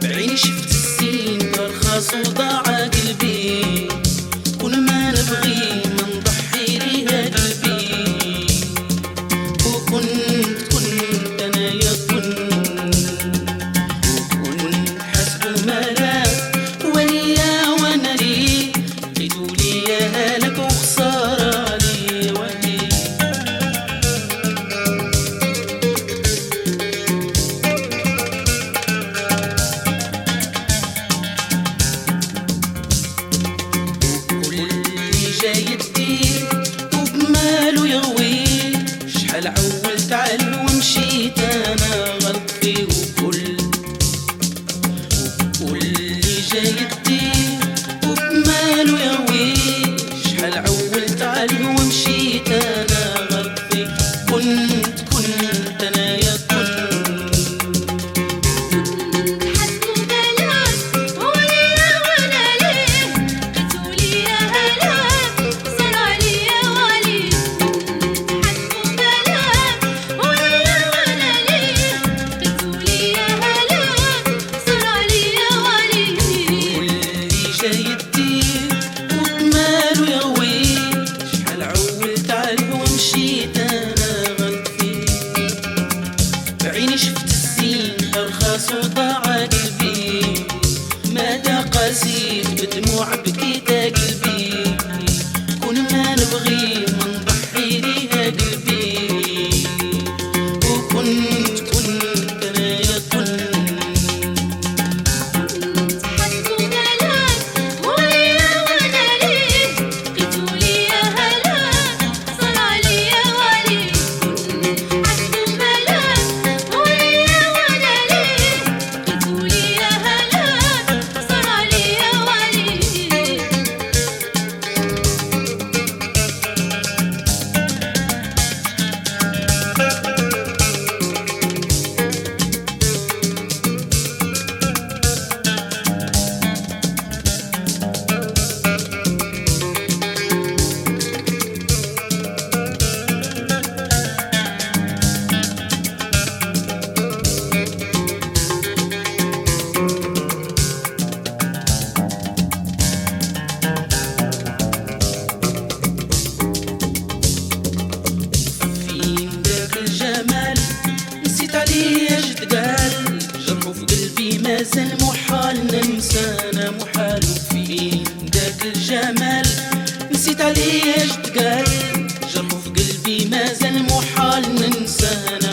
بعيني شفت السين رخص وضاع قلبي، كل ما نبغي ما نضحي ليها قلبي. وكنت انا يا وكنت حسب ملاك وليا وانا لي قيدوا لي هلك وخساره لي ولي. جايدي وبماله يغوي، شحال عولت علو ومشيت انا غلطي. وكل اللي جايدي وبماله يغوي، شحال عولت علو ومشيت انا غلطي. كنت انا يا بعيني شفت السين أرخص وضاع قلبي، ماذا قاسيت بدموع بكيت قلبي. كل ما نبغي ما نضحي ليها قلبي. وكنت أنا يا مازال محال ننسى، انا محال في ذاك الجمال. نسيت عليه اش تقال، جرحوا في قلبي مازال محال ننسى.